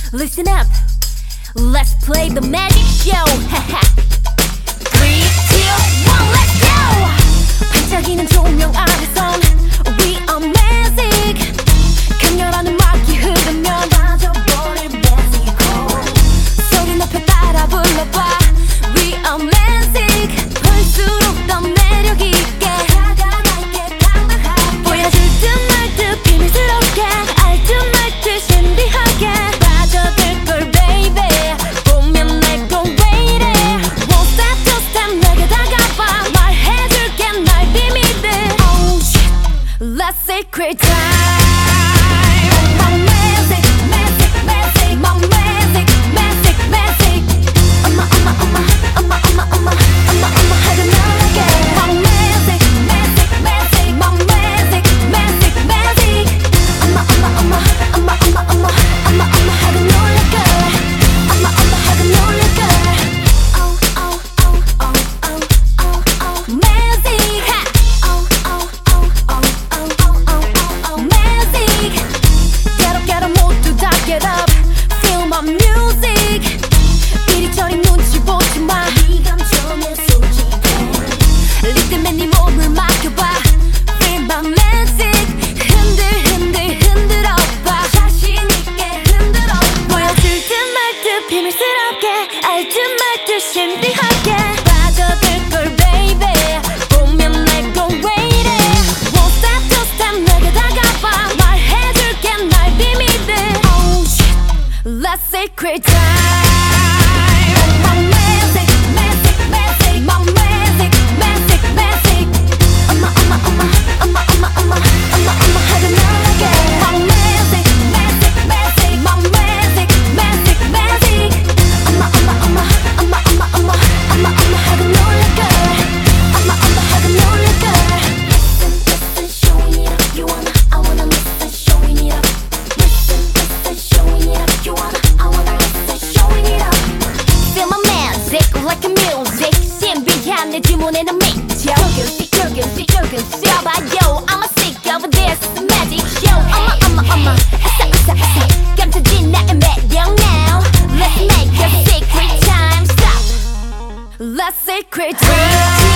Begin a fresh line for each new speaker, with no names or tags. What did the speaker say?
Listen up, let's play the magic show. 3, 2, 1, let's go. 반짝이는 조명 아래선 We are magic. 강렬한 음악이 흐르면 빠져버릴 magical. 소리 높여 따라 불러봐. We are magic. 볼수록 더 매력 있게 다가갈게 당당하게. 보여줄 듯 말 듯 비밀스럽게 알 듯 말 듯 신비하게 빠져들 걸 baby. 보면 내 거 왜 이래. One step two step 내게 다가와 말해줄게 날 비밀들. Oh shit, let's secret time. My magic, magic, magic. My magic, magic, magic. 엄마 하고 놀게. My magic, magic, magic. My magic, magic, magic. 엄마 하고 놀게. 엄마 하고 놀게. Oh oh oh oh oh oh oh. Magic. Oh oh oh oh oh oh oh. Magic. Get up 모두 다 get up. Feel my music. 이리저리 눈치 보지 마. 네 감정에 솔직해. 리듬에 네 몸을 맡겨봐. Feel my magic. 흔들어봐. 자신 있게 흔들어봐. 보여줄 듯 말 듯 비밀스럽게 알 듯 말 듯 신비하게 빠져들 걸 baby. 보면 내 거 왜 이래. One step two step 내게 다가와 말해줄게 날 비밀들. Oh shit, let's secret time. My magic, magic, magic. My magic, magic, magic. 엄마 하고 놀게. My magic, magic, magic. My magic, magic, magic. 엄마 하고 놀게. 엄마 하고 놀게. Listen, showing it up. You wanna, I wanna listen, showing it up. Listen, showing it up. You wanna, I wanna listen, showing it up. Feel my magic like a music. 신비한 내 주문에는 미쳐. 조금씩 봐,yo. I'm a sick of this magic show. 엄마 아싸 깜짝인 나의 매력 now. Let's make a secret time stop. Let's secret time.